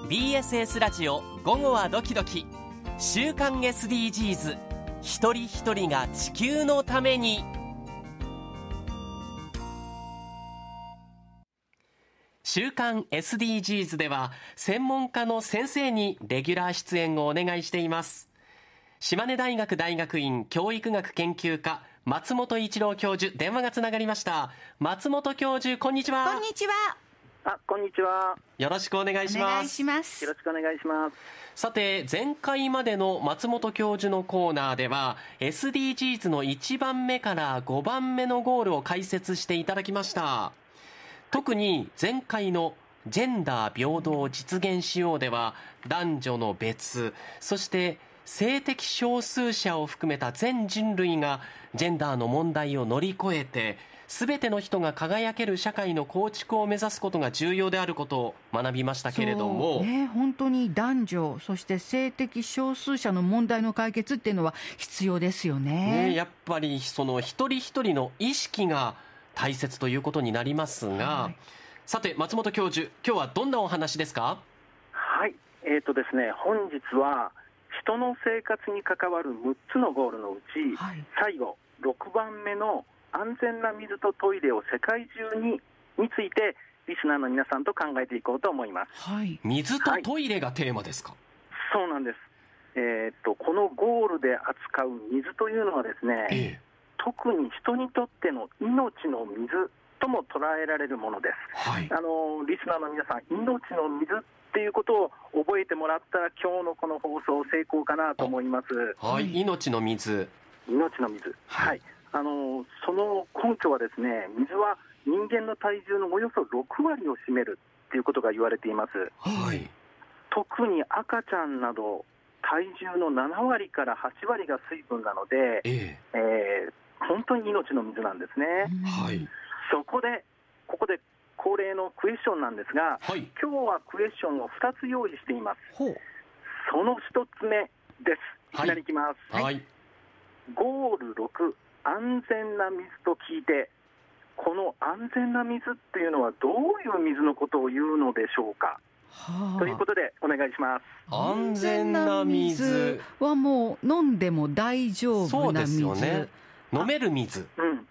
BSS ラジオ午後はドキドキ、週刊 SDGs、 一人一人が地球のために。週刊 SDGs では専門家の先生にレギュラー出演をお願いしています。島根大学大学院教育学研究科松本一郎教授、電話がつながりました。松本教授、こんにちは。 こんにちは。 こんにちは。 よろしくお願いします。 お願いします。 よろしくお願いします。 さて、前回までの松本教授のコーナーでは SDGs の1番目から5番目のゴールを解説していただきました。特に前回のジェンダー平等を実現しようでは、男女の別、そして性的少数者を含めた全人類がジェンダーの問題を乗り越えて、全ての人が輝ける社会の構築を目指すことが重要であることを学びましたけれども、 本当に男女、そして性的少数者の問題の解決っていうのは必要ですよね。 やっぱりその一人一人の意識が大切ということになりますが、さて松本教授、今日はどんなお話ですか？ はい、ですね、本日は人の生活に関わる6つのゴールのうち、最後6番目の安全な水とトイレを世界中についてリスナーの皆さんと考えていこうと思います。 水とトイレがテーマですか？ そうなんです。このゴールで扱う水というのはですね、特に人にとっての命の水とも捉えられるものです。リスナーの皆さん、命の水っていうことを覚えてもらったら今日のこの放送成功かなと思います。 命の水。 命の水。その根拠はですね、水は人間の体重のおよそ6割を占めるということが言われています。特に赤ちゃんなど体重の7割から8割が水分なので、本当に命の水なんですね。そこでここで恒例のクエスチョンなんですが、今日はクエスチョンを2つ用意しています。その1つ目です。いきなりいきます。ゴール6、安全な水と聞いて、この安全な水っていうのはどういう水のことを言うのでしょうか？ということでお願いします。 安全な水はもう飲んでも大丈夫な水。 そうですよね。飲める水。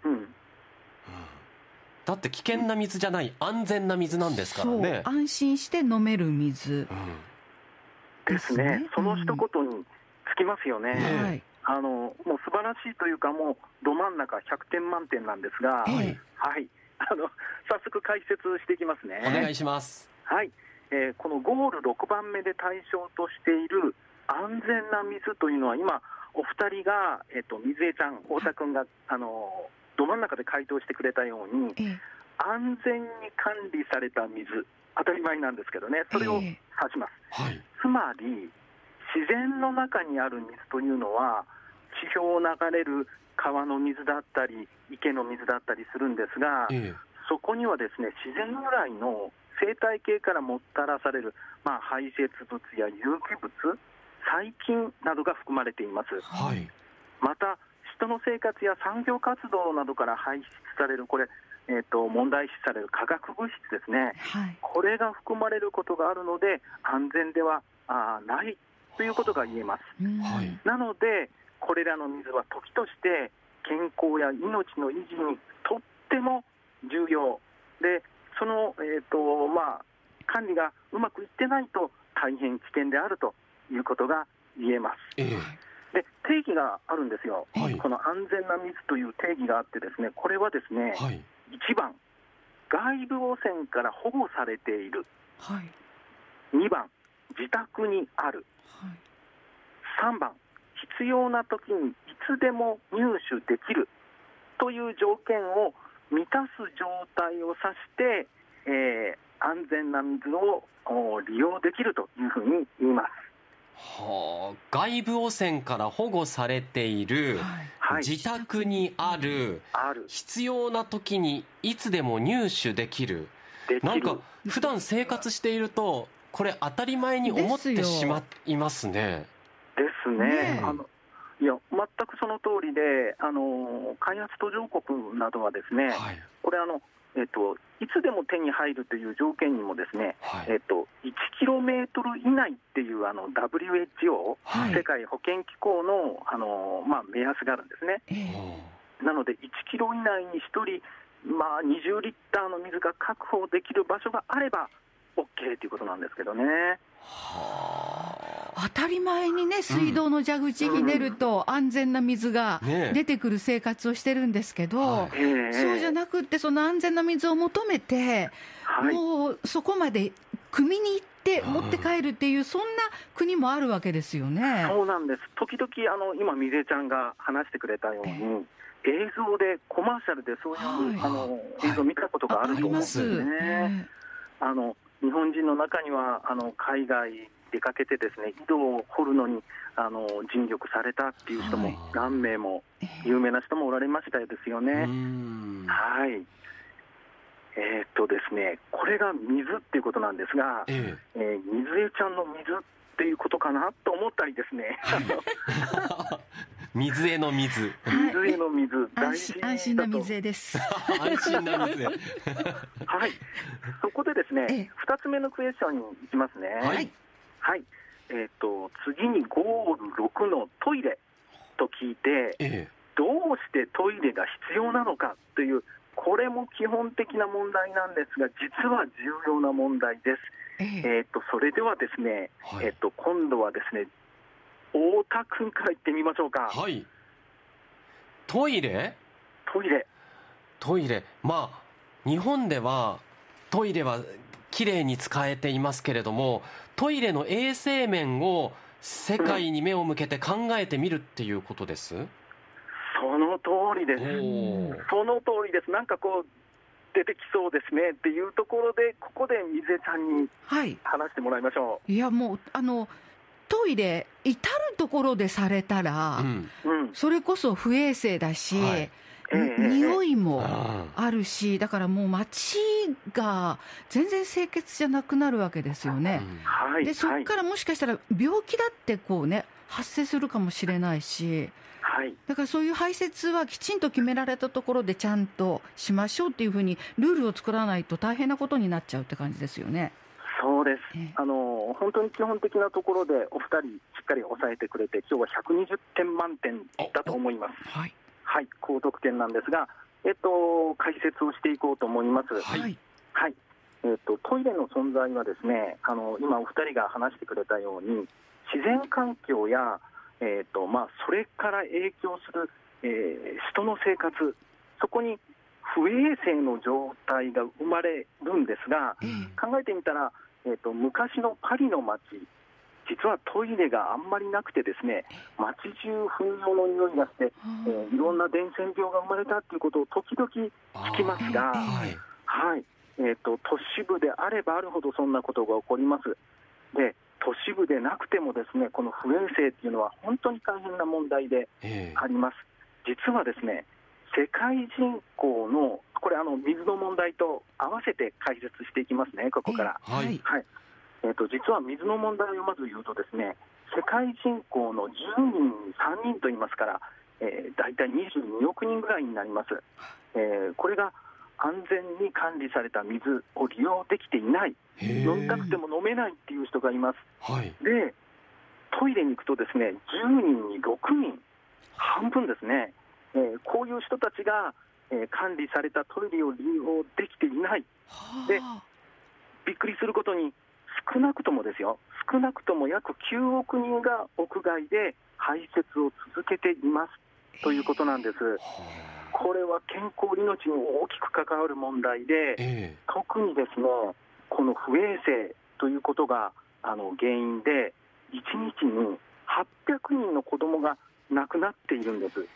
だって危険な水じゃない安全な水なんですからね。 安心して飲める水、 ですね。その一言につきますよね。もう素晴らしいというか、もうど真ん中100点満点なんですが、早速解説していきますね。 お願いします。 このゴール6番目で対象としている安全な水というのは、今お二人が、水江ちゃん、太田君がど真ん中で回答してくれたように、安全に管理された水、当たり前なんですけどね、それを指します。つまり自然の中にある水というのは、地表を流れる川の水だったり池の水だったりするんですが、そこにはですね、自然由来の生態系からもたらされる、排泄物や有機物、細菌などが含まれています。また人の生活や産業活動などから排出される問題視される化学物質ですね、これが含まれることがあるので安全ではないということが言えます。なのでこれらの水は時として健康や命の維持にとっても重要で、その、管理がうまくいってないと大変危険であるということが言えます。で、定義があるんですよ。この安全な水という定義があってですね、これはですね、1番、外部汚染から保護されている。2番、自宅にある。3番、必要な時にいつでも入手できるという条件を満たす状態を指して、安全な水を利用できるというふうに言います。 外部汚染から保護されている、自宅にある、必要な時にいつでも入手できる。なんか普段生活しているとこれ当たり前に思ってしまいますね。 ですね。いや、全くその通りで、開発途上国などはですね、これいつでも手に入るという条件にもですね、 はい 1キロメートル以内っていうWHO、 はい世界保健機構の、目安があるんですね。なので1キロ以内に1人、20リッターの水が確保できる場所があれば OK ということなんですけどね。 当たり前にね、水道の蛇口ひねると安全な水がね出てくる生活をしてるんですけど、 はそうじゃなくって、その安全な水を求めて、 はい、 もうそこまで汲みに行って持って帰るっていう、そんな国もあるわけですよね。 そうなんです。時々今水江ちゃんが話してくれたように、映像でコマーシャルでそういう、 はい映像を見たことがあると思うんですありね。 ます日本人の中には海外出かけてですね、井戸を掘るのに尽力されたっていう人も何名も、有名な人もおられましたですよね。はい。ですね、これが水っていうことなんですが、水江ちゃんの水っていうことかなと思ったりですね。 水への水。 水への水、大事だと。 安心な水へです。 安心な水へ。 はい。そこでですね、2つ目のクエスチョンに行きますね。 はい。 はい。次にゴール6のトイレと聞いて、どうしてトイレが必要なのかという、これも基本的な問題なんですが、実は重要な問題です。それではですね、今度はですね、太田君から言ってみましょうか。 はい。トイレ。日本ではトイレはきれいに使えていますけれども、トイレの衛生面を世界に目を向けて考えてみるっていうことです。 その通りです。その通りです。なんかこう出てきそうですねっていうところで、ここで水江ちゃんに話してもらいましょう。 いや、もうトイレ至るところでされたら、それこそ不衛生だし、匂いもあるし、だからもう街が全然清潔じゃなくなるわけですよね。でそこからもしかしたら病気だってこうね、発生するかもしれないし、だからそういう排泄はきちんと決められたところでちゃんとしましょうっていうふうにルールを作らないと大変なことになっちゃうって感じですよね。 そうです。本当に基本的なところでお二人しっかり押さえてくれて、今日は120点満点だと思います。高得点なんですが、解説をしていこうと思います。トイレの存在はですね、今お二人が話してくれたように、自然環境やそれから影響する、人の生活、そこに不衛生の状態が生まれるんですが、考えてみたら、昔のパリの街、実はトイレがあんまりなくてですね、街中糞尿の匂いがして、いろんな伝染病が生まれたということを時々聞きますが、都市部であればあるほどそんなことが起こります。で、都市部でなくてもですね、この不衛生っていうのは本当に大変な問題であります。実はですね、世界人口の、これ水の問題と合わせて解説していきますね、ここから。実は水の問題をまず言うとですね、世界人口の10人に3人と言いますから、だいたい22億人ぐらいになります。これが安全に管理された水を利用できていない、飲みたくても飲めないっていう人がいます。で、トイレに行くとですね、10人に6人、半分ですね、こういう人たちが、管理されたトイレを利用できていない。で、びっくりすることに、少なくともですよ、少なくとも約9億人が屋外で排泄を続けていますということなんです。これは健康、命に大きく関わる問題で、特にですね、この不衛生ということが原因で、1日に800人の子供が亡くなっているんです。も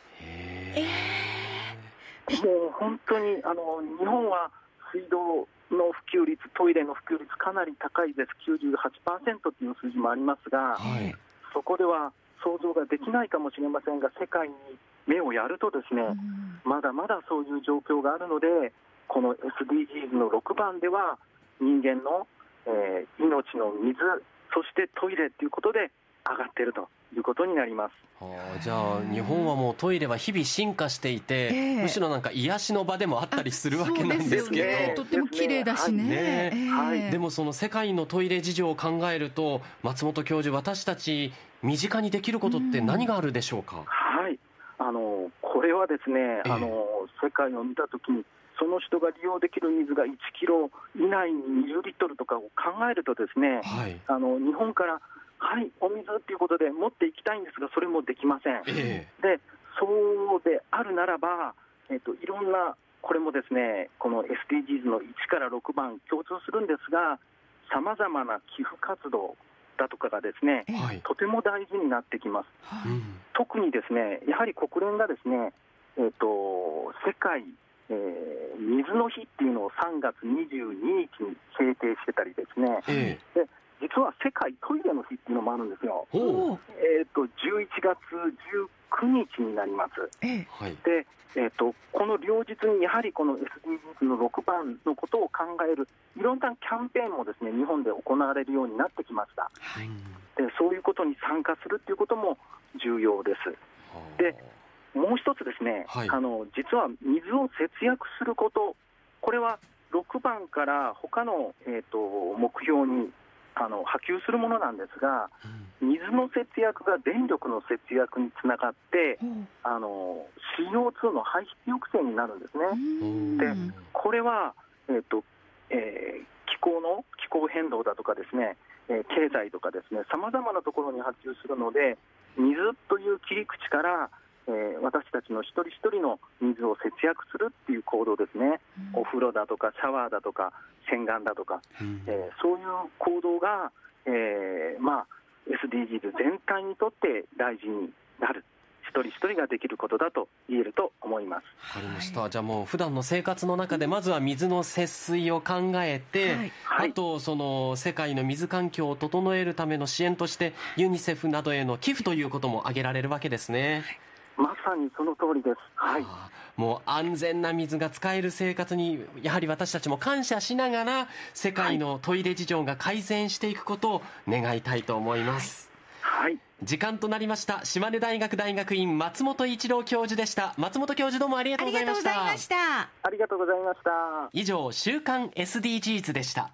う本当に日本は水道の普及率、トイレの普及率かなり高いです。98% という数字もありますが、そこでは想像ができないかもしれませんが、世界に目をやるとですね、まだまだそういう状況があるので、この SDGs の6番では人間の、命の水、そしてトイレということで上がっているということになります。 じゃあ日本はもうトイレは日々進化していて、むしろなんか癒しの場でもあったりするわけなんですけど、 とっても綺麗だしね。 でもその世界のトイレ事情を考えると、松本教授、私たち身近にできることって何があるでしょうか？ はい、これはですね、世界を見たときに、その人が利用できる水が1キロ以内に20リットルとかを考えるとですね、日本からお水ということで持っていきたいんですが、それもできません。で、そうであるならば、いろんな、これもですね、この SDGs の1から6番共通するんですが、さまざまな寄付活動だとかがですね、とても大事になってきます。特にですね、やはり国連がですね、世界、水の日っていうのを3月22日に制定してたりですね、で実は世界トイレの日っていうのもあるんですよ。11月19日になります。で、この両日にやはりこの SDGs の6番のことを考えるいろんなキャンペーンもですね、日本で行われるようになってきました。で、そういうことに参加するっていうことも重要です。で、もう一つですね、実は水を節約すること、これは6番から他の、目標に波及するものなんですが、水の節約が電力の節約につながって、CO2 の排出抑制になるんですね。で、これは、気候変動だとかですね、経済とかですね、さまざまなところに波及するので、水という切り口から私たちの一人一人の水を節約するっていう行動ですね、お風呂だとかシャワーだとか洗顔だとか、そういう行動が、SDGs 全体にとって大事になる、一人一人ができることだと言えると思います。 わかりました。じゃあもう普段の生活の中でまずは水の節水を考えて、あとその世界の水環境を整えるための支援としてユニセフなどへの寄付ということも挙げられるわけですね。 まさにその通りです。 もう安全な水が使える生活にやはり私たちも感謝しながら、世界のトイレ事情が改善していくことを願いたいと思います。時間となりました。島根大学大学院松本一郎教授でした。松本教授、どうもありがとうございました。 ありがとうございました。 以上、週刊 SDGs でした。